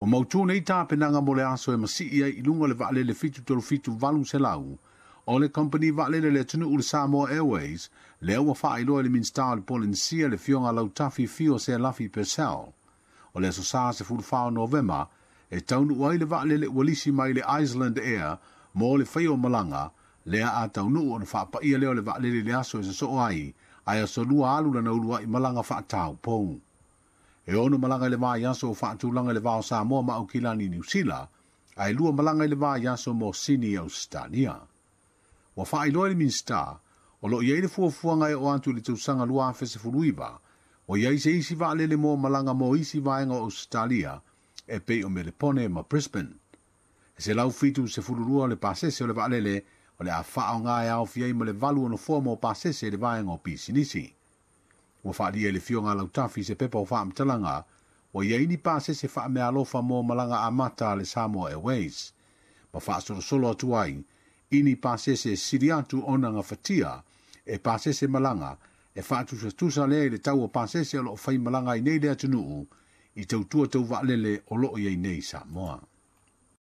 O mautu nei tā penanga mo le aso e masi ia I lunga le vaalele fitu tolu fitu valu se lau, o le company vaalele le tunu ule Samoa Airways, le ua faa iloa le minsta le Polinsia le fionga lau tafi fio se lafi Purcell. O le aso saa se fulu fao Novema, e taunu uai le vaalele walisi mai le Iceland Air, mo le whaio malanga, lea a taunu o na faa pa ia leo le vaalele le aso e sa so ai, ai aso lua alu na ulua I malanga faa tau pou. E ono malanga le vaa yaso o faa tūlanga le vaa Samoa ma au kilani New Zealand, ai lua malanga le vaa yaso mo Sydney Australia. Wa faa iloa le minsta, o lo iei le fuafuanga e o antu le tausanga lua afese furuiva, o iei se isi vaa lele mo malanga mo isi vaenga o Australia, e pei o me le pone ma Brisbane. E se lau fitu se fururua le pasese o le vaa lele, o le a faa o ngā e au fiei mo le valu o no fua mo pasese le vaenga o pisinisi. Wa faa lia le fio ngā lautafi se pepa o faa mtalanga, o iei ni pasese faa me alofa mo malanga amata le Samoa Airways. Ma faa solo atuai, ini pasese siriatu ona nga fatia, e pasese malanga, e faa tusa le le tau o pasese o lo fai malanga I nei le atunuu, I tautua tau vaalele o lo iei nei Samoa.